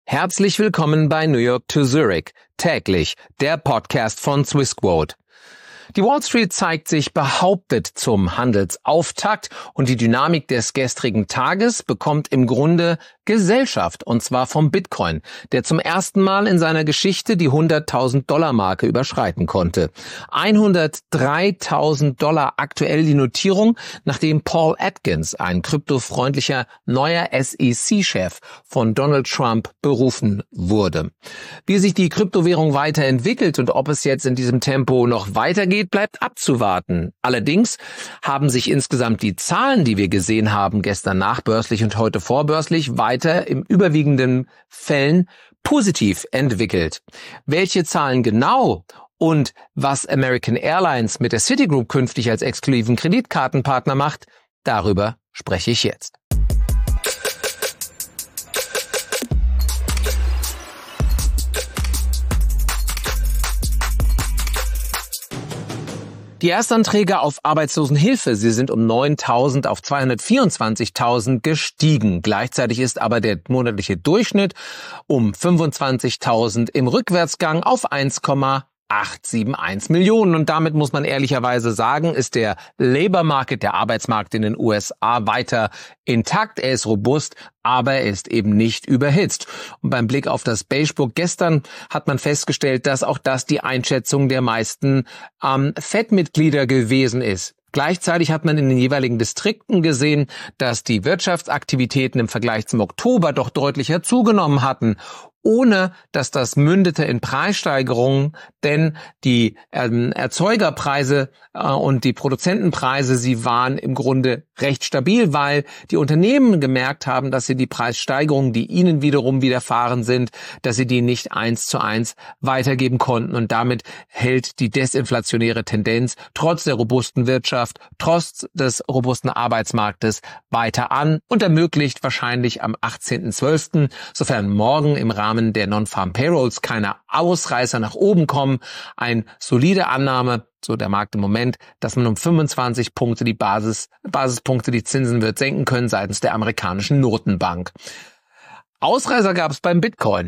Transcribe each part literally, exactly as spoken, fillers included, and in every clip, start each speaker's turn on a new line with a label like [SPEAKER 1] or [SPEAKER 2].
[SPEAKER 1] Herzlich willkommen bei New York to Zurich, täglich, der Podcast von Swissquote. Die Wall Street zeigt sich behauptet zum Handelsauftakt und die Dynamik des gestrigen Tages bekommt im Grunde Gesellschaft, und zwar vom Bitcoin, der zum ersten Mal in seiner Geschichte die hunderttausend Dollar Marke überschreiten konnte. hundertdreitausend Dollar aktuell die Notierung, nachdem Paul Atkins, ein kryptofreundlicher neuer S E C-Chef von Donald Trump, berufen wurde. Wie sich die Kryptowährung weiterentwickelt und ob es jetzt in diesem Tempo noch weitergeht, bleibt abzuwarten. Allerdings haben sich insgesamt die Zahlen, die wir gesehen haben, gestern nachbörslich und heute vorbörslich, weiter im überwiegenden Fällen positiv entwickelt. Welche Zahlen genau und was American Airlines mit der Citigroup künftig als exklusiven Kreditkartenpartner macht, darüber spreche ich jetzt. Die Erstanträge auf Arbeitslosenhilfe, sie sind um neuntausend auf zweihundertvierundzwanzigtausend gestiegen. Gleichzeitig ist aber der monatliche Durchschnitt um fünfundzwanzigtausend im Rückwärtsgang auf eins Komma achthunderteinundsiebzig Millionen. Und damit muss man ehrlicherweise sagen, ist der Labor Market, der Arbeitsmarkt in den U S A, weiter intakt. Er ist robust, aber er ist eben nicht überhitzt. Und beim Blick auf das Beigebook gestern hat man festgestellt, dass auch das die Einschätzung der meisten ähm, Fed-Mitglieder gewesen ist. Gleichzeitig hat man in den jeweiligen Distrikten gesehen, dass die Wirtschaftsaktivitäten im Vergleich zum Oktober doch deutlicher zugenommen hatten, ohne dass das mündete in Preissteigerungen, denn die ähm, Erzeugerpreise äh, und die Produzentenpreise, sie waren im Grunde recht stabil, weil die Unternehmen gemerkt haben, dass sie die Preissteigerungen, die ihnen wiederum widerfahren sind, dass sie die nicht eins zu eins weitergeben konnten. Und damit hält die desinflationäre Tendenz trotz der robusten Wirtschaft, trotz des robusten Arbeitsmarktes weiter an und ermöglicht wahrscheinlich am achtzehnten zwölften, sofern morgen im Rahmen der Non-Farm Payrolls keine Ausreißer nach oben kommen, eine solide Annahme, so der Markt im Moment, dass man um fünfundzwanzig Punkte die Basis, Basispunkte die Zinsen wird senken können seitens der amerikanischen Notenbank. Ausreißer gab es beim Bitcoin.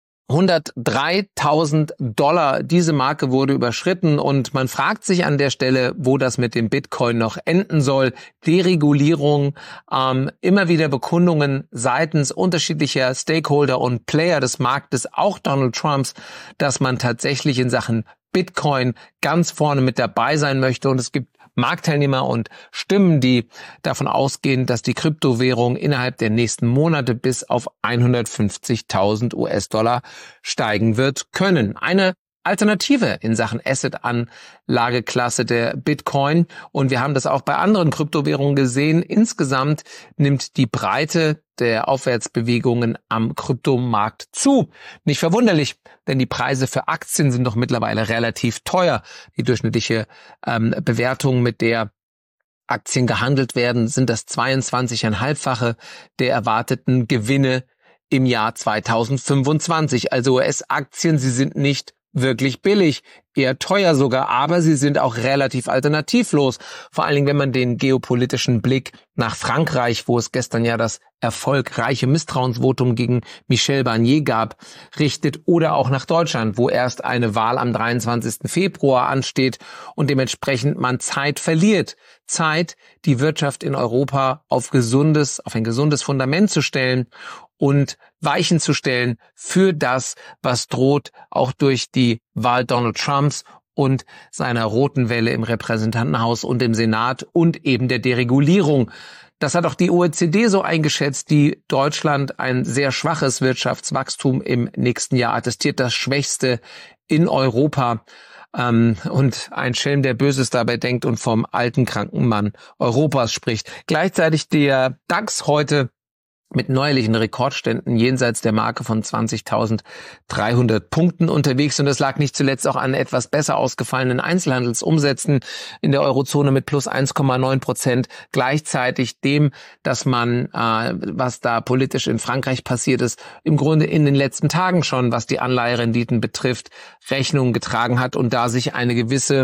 [SPEAKER 1] hundertdreitausend Dollar, diese Marke wurde überschritten und man fragt sich an der Stelle, wo das mit dem Bitcoin noch enden soll. Deregulierung, ähm, immer wieder Bekundungen seitens unterschiedlicher Stakeholder und Player des Marktes, auch Donald Trumps, dass man tatsächlich in Sachen Bitcoin ganz vorne mit dabei sein möchte. Und es gibt Marktteilnehmer und Stimmen, die davon ausgehen, dass die Kryptowährung innerhalb der nächsten Monate bis auf hundertfünfzigtausend U S-Dollar steigen wird können. Eine Alternative in Sachen Asset-Anlageklasse der Bitcoin. Und wir haben das auch bei anderen Kryptowährungen gesehen. Insgesamt nimmt die Breite der Aufwärtsbewegungen am Kryptomarkt zu. Nicht verwunderlich, denn die Preise für Aktien sind doch mittlerweile relativ teuer. Die durchschnittliche ähm, Bewertung, mit der Aktien gehandelt werden, sind das zweiundzwanzigeinhalbfache der erwarteten Gewinne im Jahr zweitausendfünfundzwanzig. Also U S-Aktien, sie sind nicht wirklich billig, eher teuer sogar, aber sie sind auch relativ alternativlos. Vor allen Dingen, wenn man den geopolitischen Blick nach Frankreich, wo es gestern ja das erfolgreiche Misstrauensvotum gegen Michel Barnier gab, richtet, oder auch nach Deutschland, wo erst eine Wahl am dreiundzwanzigsten Februar ansteht und dementsprechend man Zeit verliert. Zeit, die Wirtschaft in Europa auf gesundes, auf ein gesundes Fundament zu stellen und Weichen zu stellen für das, was droht, auch durch die Wahl Donald Trumps und seiner roten Welle im Repräsentantenhaus und im Senat und eben der Deregulierung. Das hat auch die O E C D so eingeschätzt, die Deutschland ein sehr schwaches Wirtschaftswachstum im nächsten Jahr attestiert, das schwächste in Europa. Ähm, und ein Schelm, der Böses dabei denkt und vom alten kranken Mann Europas spricht. Gleichzeitig der DAX heute mit neuerlichen Rekordständen jenseits der Marke von zwanzigtausenddreihundert Punkten unterwegs. Und das lag nicht zuletzt auch an etwas besser ausgefallenen Einzelhandelsumsätzen in der Eurozone mit plus eins Komma neun Prozent. Gleichzeitig dem, dass man, äh, was da politisch in Frankreich passiert ist, im Grunde in den letzten Tagen schon, was die Anleiherenditen betrifft, Rechnung getragen hat und da sich eine gewisse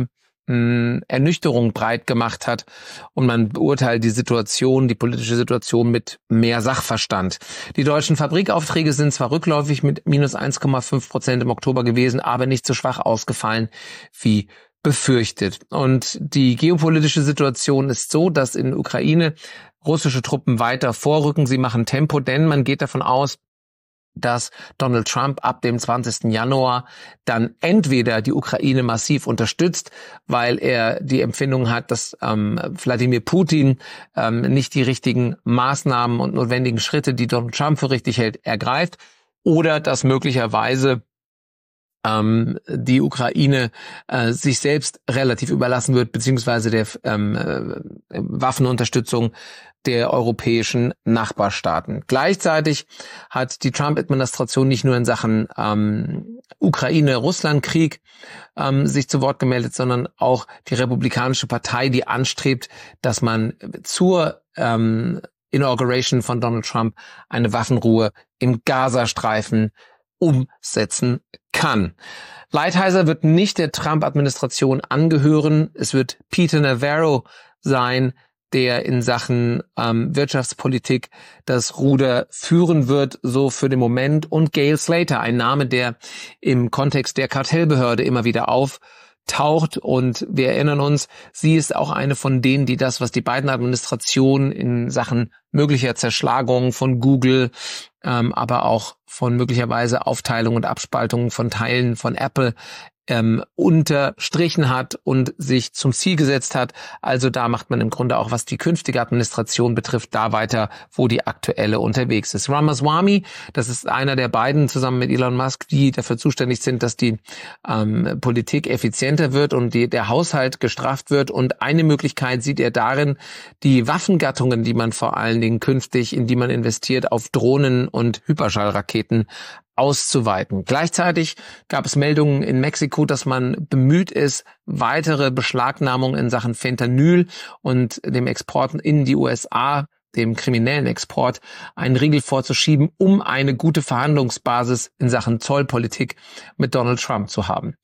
[SPEAKER 1] Ernüchterung breit gemacht hat und man beurteilt die Situation, die politische Situation mit mehr Sachverstand. Die deutschen Fabrikaufträge sind zwar rückläufig mit minus eins Komma fünf Prozent im Oktober gewesen, aber nicht so schwach ausgefallen wie befürchtet. Und die geopolitische Situation ist so, dass in der Ukraine russische Truppen weiter vorrücken. Sie machen Tempo, denn man geht davon aus, dass Donald Trump ab dem zwanzigsten Januar dann entweder die Ukraine massiv unterstützt, weil er die Empfindung hat, dass ähm, Wladimir Putin ähm, nicht die richtigen Maßnahmen und notwendigen Schritte, die Donald Trump für richtig hält, ergreift, oder dass möglicherweise ähm, die Ukraine äh, sich selbst relativ überlassen wird, beziehungsweise der ähm, äh, Waffenunterstützung der europäischen Nachbarstaaten. Gleichzeitig hat die Trump-Administration nicht nur in Sachen ähm, Ukraine-Russland-Krieg ähm, sich zu Wort gemeldet, sondern auch die Republikanische Partei, die anstrebt, dass man zur ähm, Inauguration von Donald Trump eine Waffenruhe im Gazastreifen umsetzen kann. Lighthizer wird nicht der Trump-Administration angehören. Es wird Peter Navarro sein, der in Sachen ähm, Wirtschaftspolitik das Ruder führen wird, so für den Moment. Und Gail Slater, ein Name, der im Kontext der Kartellbehörde immer wieder auftaucht. Und wir erinnern uns, sie ist auch eine von denen, die das, was die beiden Administrationen in Sachen möglicher Zerschlagung von Google, ähm, aber auch von möglicherweise Aufteilung und Abspaltung von Teilen von Apple Ähm, unterstrichen hat und sich zum Ziel gesetzt hat. Also da macht man im Grunde auch, was die künftige Administration betrifft, da weiter, wo die aktuelle unterwegs ist. Ramaswamy, das ist einer der beiden zusammen mit Elon Musk, die dafür zuständig sind, dass die ähm, Politik effizienter wird und die, der Haushalt gestrafft wird. Und eine Möglichkeit sieht er darin, die Waffengattungen, die man vor allen Dingen künftig, in die man investiert, auf Drohnen und Hyperschallraketen auszuweiten. Gleichzeitig gab es Meldungen in Mexiko, dass man bemüht ist, weitere Beschlagnahmungen in Sachen Fentanyl und dem Export in die U S A, dem kriminellen Export, einen Riegel vorzuschieben, um eine gute Verhandlungsbasis in Sachen Zollpolitik mit Donald Trump zu haben.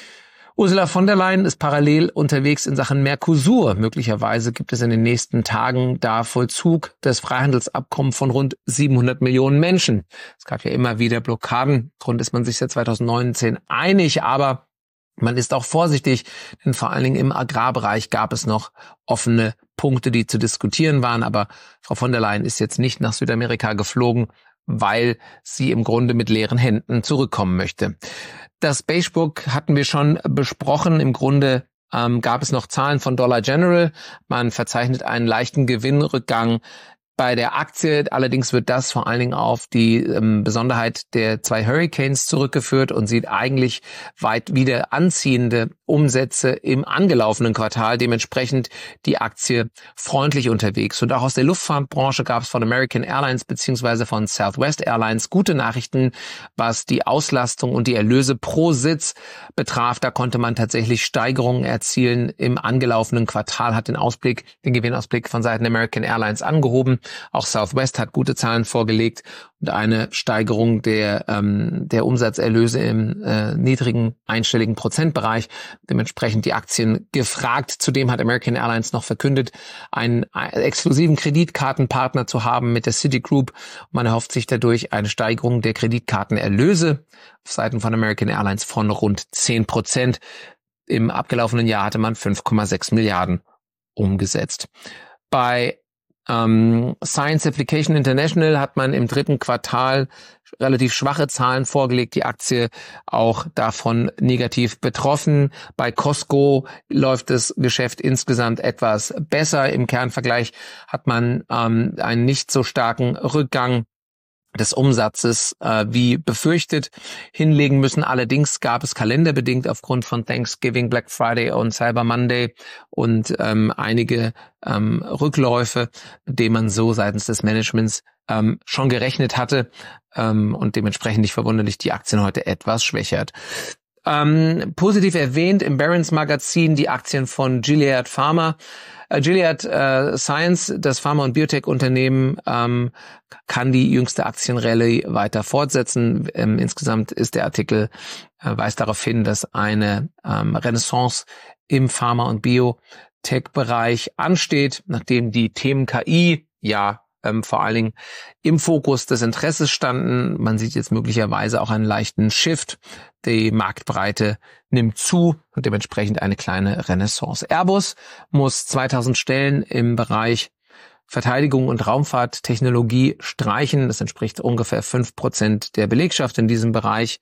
[SPEAKER 1] Ursula von der Leyen ist parallel unterwegs in Sachen Mercosur. Möglicherweise gibt es in den nächsten Tagen da Vollzug des Freihandelsabkommens von rund siebenhundert Millionen Menschen. Es gab ja immer wieder Blockaden. Grund ist man sich seit zweitausendneunzehn einig, aber man ist auch vorsichtig, denn vor allen Dingen im Agrarbereich gab es noch offene Punkte, die zu diskutieren waren. Aber Frau von der Leyen ist jetzt nicht nach Südamerika geflogen, weil sie im Grunde mit leeren Händen zurückkommen möchte. Das Beige Book hatten wir schon besprochen. Im Grunde ähm, gab es noch Zahlen von Dollar General. Man verzeichnet einen leichten Gewinnrückgang bei der Aktie. Allerdings wird das vor allen Dingen auf die ähm, Besonderheit der zwei Hurricanes zurückgeführt und sieht eigentlich weit wieder anziehende Umsätze im angelaufenen Quartal. Dementsprechend die Aktie freundlich unterwegs. Und auch aus der Luftfahrtbranche gab es von American Airlines bzw. von Southwest Airlines gute Nachrichten, was die Auslastung und die Erlöse pro Sitz betraf. Da konnte man tatsächlich Steigerungen erzielen. Im angelaufenen Quartal hat den Ausblick, den Gewinnausblick von Seiten American Airlines angehoben. Auch Southwest hat gute Zahlen vorgelegt und eine Steigerung der ähm, der Umsatzerlöse im äh, niedrigen einstelligen Prozentbereich. Dementsprechend die Aktien gefragt. Zudem hat American Airlines noch verkündet, einen exklusiven Kreditkartenpartner zu haben mit der Citigroup. Man erhofft sich dadurch eine Steigerung der Kreditkartenerlöse auf Seiten von American Airlines von rund zehn Prozent. Im abgelaufenen Jahr hatte man fünf Komma sechs Milliarden umgesetzt. Bei Ähm, Science Application International hat man im dritten Quartal relativ schwache Zahlen vorgelegt, die Aktie auch davon negativ betroffen. Bei Costco läuft das Geschäft insgesamt etwas besser. Im Kernvergleich hat man ähm, einen nicht so starken Rückgang des Umsatzes äh, wie befürchtet hinlegen müssen. Allerdings gab es kalenderbedingt aufgrund von Thanksgiving, Black Friday und Cyber Monday und ähm, einige ähm, Rückläufe, mit denen man so seitens des Managements ähm, schon gerechnet hatte ähm, und dementsprechend nicht verwunderlich die Aktien heute etwas schwächert. Ähm, positiv erwähnt im Barron's Magazin die Aktien von Gilead Pharma. Äh, Gilead äh, Science, das Pharma- und Biotech-Unternehmen, ähm, kann die jüngste Aktienrallye weiter fortsetzen. Ähm, insgesamt ist der Artikel, äh, weist darauf hin, dass eine ähm, Renaissance im Pharma- und Biotech-Bereich ansteht, nachdem die Themen K I ja Ähm, vor allen Dingen im Fokus des Interesses standen. Man sieht jetzt möglicherweise auch einen leichten Shift. Die Marktbreite nimmt zu und dementsprechend eine kleine Renaissance. Airbus muss zweitausend Stellen im Bereich Verteidigung und Raumfahrttechnologie streichen. Das entspricht ungefähr fünf Prozent der Belegschaft in diesem Bereich.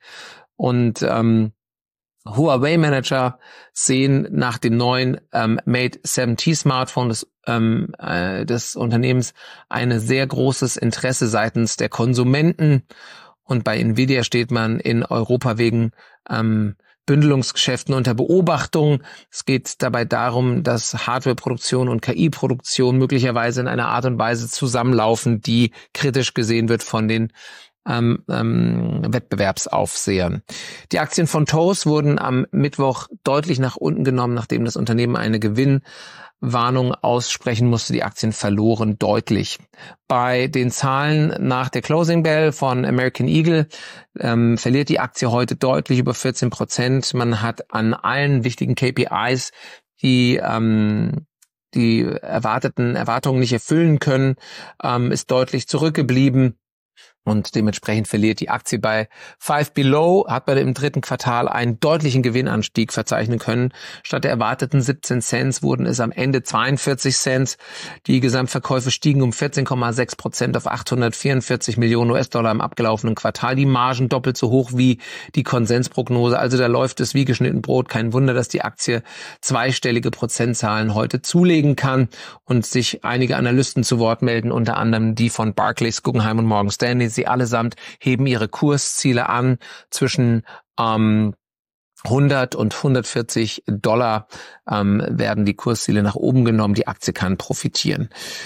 [SPEAKER 1] Und ähm, Huawei-Manager sehen nach dem neuen ähm, Mate sieben T Smartphone des, ähm, äh, des Unternehmens ein sehr großes Interesse seitens der Konsumenten. Und bei Nvidia steht man in Europa wegen ähm, Bündelungsgeschäften unter Beobachtung. Es geht dabei darum, dass Hardwareproduktion und K I-Produktion möglicherweise in einer Art und Weise zusammenlaufen, die kritisch gesehen wird von den Ähm, ähm, Wettbewerbsaufsehern. Die Aktien von Toast wurden am Mittwoch deutlich nach unten genommen, nachdem das Unternehmen eine Gewinnwarnung aussprechen musste. Die Aktien verloren deutlich. Bei den Zahlen nach der Closing Bell von American Eagle ähm, verliert die Aktie heute deutlich über vierzehn Prozent. Man hat an allen wichtigen K P Is die ähm, die erwarteten Erwartungen nicht erfüllen können, ähm, ist deutlich zurückgeblieben. Und dementsprechend verliert die Aktie bei Five Below, hat bei dem dritten Quartal einen deutlichen Gewinnanstieg verzeichnen können. Statt der erwarteten siebzehn Cent wurden es am Ende zweiundvierzig Cent. Die Gesamtverkäufe stiegen um vierzehn Komma sechs Prozent auf achthundertvierundvierzig Millionen U S-Dollar im abgelaufenen Quartal. Die Margen doppelt so hoch wie die Konsensprognose. Also da läuft es wie geschnitten Brot. Kein Wunder, dass die Aktie zweistellige Prozentzahlen heute zulegen kann und sich einige Analysten zu Wort melden, unter anderem die von Barclays, Guggenheim und Morgan Stanley. Sie allesamt heben ihre Kursziele an zwischen ähm, hundert und hundertvierzig Dollar ähm, werden die Kursziele nach oben genommen. Die Aktie kann profitieren.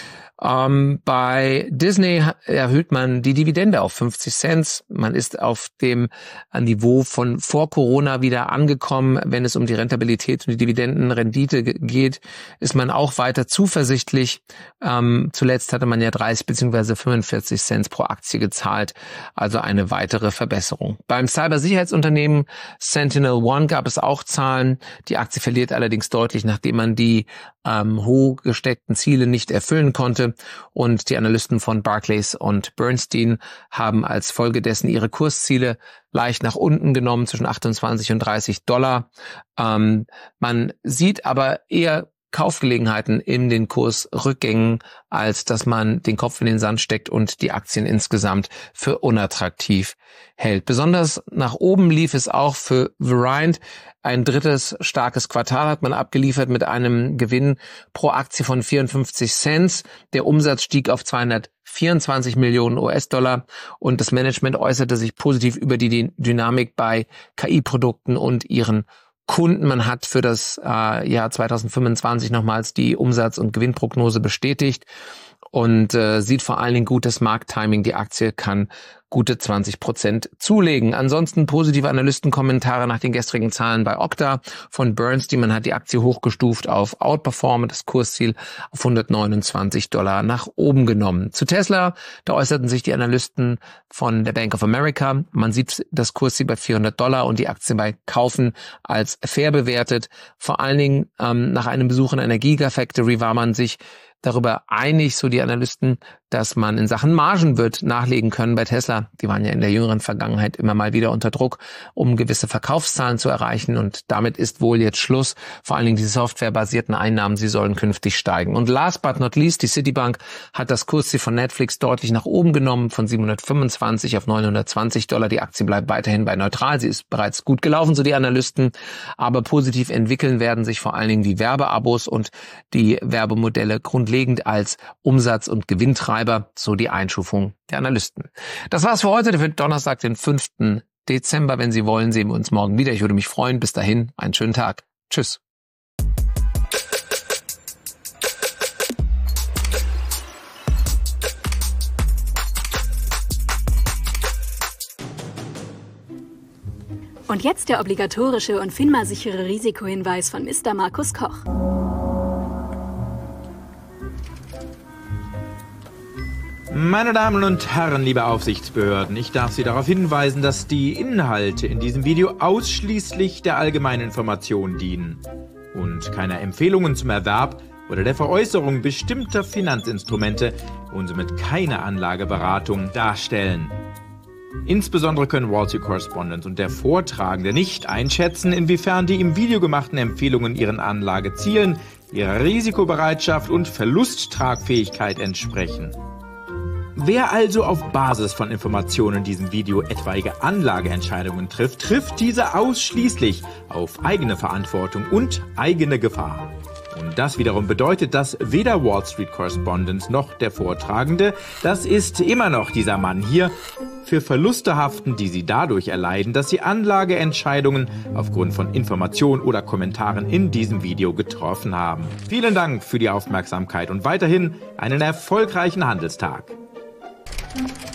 [SPEAKER 1] Ähm, bei Disney erhöht man die Dividende auf fünfzig Cent. Man ist auf dem Niveau von vor Corona wieder angekommen. Wenn es um die Rentabilität und die Dividendenrendite geht, ist man auch weiter zuversichtlich. Ähm, zuletzt hatte man ja dreißig bzw. fünfundvierzig Cent pro Aktie gezahlt, also eine weitere Verbesserung. Beim Cybersicherheitsunternehmen Sentinel One gab es auch Zahlen. Die Aktie verliert allerdings deutlich, nachdem man die ähm, hoch gesteckten Ziele nicht erfüllen konnte. Und die Analysten von Barclays und Bernstein haben als Folge dessen ihre Kursziele leicht nach unten genommen, zwischen achtundzwanzig und dreißig Dollar. Ähm, man sieht aber eher Kaufgelegenheiten in den Kursrückgängen, als dass man den Kopf in den Sand steckt und die Aktien insgesamt für unattraktiv hält. Besonders nach oben lief es auch für Variant. Ein drittes starkes Quartal hat man abgeliefert mit einem Gewinn pro Aktie von vierundfünfzig Cent. Der Umsatz stieg auf zweihundertvierundzwanzig Millionen U S-Dollar und das Management äußerte sich positiv über die Dynamik bei K I-Produkten und ihren Kunden. Man hat für das äh, Jahr zweitausendfünfundzwanzig nochmals die Umsatz- und Gewinnprognose bestätigt und äh, sieht vor allen Dingen gutes Markttiming. Die Aktie kann gute zwanzig Prozent zulegen. Ansonsten positive Analystenkommentare nach den gestrigen Zahlen bei Okta von Bernstein. Man hat die Aktie hochgestuft auf Outperform, das Kursziel auf hundertneunundzwanzig Dollar nach oben genommen. Zu Tesla, da äußerten sich die Analysten von der Bank of America. Man sieht das Kursziel bei vierhundert Dollar und die Aktie bei Kaufen als fair bewertet. Vor allen Dingen ähm, nach einem Besuch in einer Gigafactory war man sich darüber einig, so die Analysten, dass man in Sachen Margen wird nachlegen können bei Tesla. Die waren ja in der jüngeren Vergangenheit immer mal wieder unter Druck, um gewisse Verkaufszahlen zu erreichen. Und damit ist wohl jetzt Schluss. Vor allen Dingen die softwarebasierten Einnahmen, sie sollen künftig steigen. Und last but not least, die Citibank hat das Kursziel von Netflix deutlich nach oben genommen, von siebenhundertfünfundzwanzig auf neunhundertzwanzig Dollar. Die Aktie bleibt weiterhin bei neutral. Sie ist bereits gut gelaufen, so die Analysten. Aber positiv entwickeln werden sich vor allen Dingen die Werbeabos und die Werbemodelle grundlegend als Umsatz- und Gewinntreiber, so die Einstufung der Analysten. Das war's für heute, für Donnerstag, den fünften Dezember. Wenn Sie wollen, sehen wir uns morgen wieder. Ich würde mich freuen. Bis dahin, einen schönen Tag. Tschüss.
[SPEAKER 2] Und jetzt der obligatorische und FINMA-sichere Risikohinweis von Mister Markus Koch.
[SPEAKER 3] Meine Damen und Herren, liebe Aufsichtsbehörden, ich darf Sie darauf hinweisen, dass die Inhalte in diesem Video ausschließlich der allgemeinen Information dienen und keine Empfehlungen zum Erwerb oder der Veräußerung bestimmter Finanzinstrumente und somit keine Anlageberatung darstellen. Insbesondere können Wall Street Correspondent und der Vortragende nicht einschätzen, inwiefern die im Video gemachten Empfehlungen ihren Anlagezielen, ihrer Risikobereitschaft und Verlusttragfähigkeit entsprechen. Wer also auf Basis von Informationen in diesem Video etwaige Anlageentscheidungen trifft, trifft diese ausschließlich auf eigene Verantwortung und eigene Gefahr. Und das wiederum bedeutet, dass weder Wall Street Correspondent noch der Vortragende, das ist immer noch dieser Mann hier, für Verluste haften, die sie dadurch erleiden, dass sie Anlageentscheidungen aufgrund von Informationen oder Kommentaren in diesem Video getroffen haben. Vielen Dank für die Aufmerksamkeit und weiterhin einen erfolgreichen Handelstag.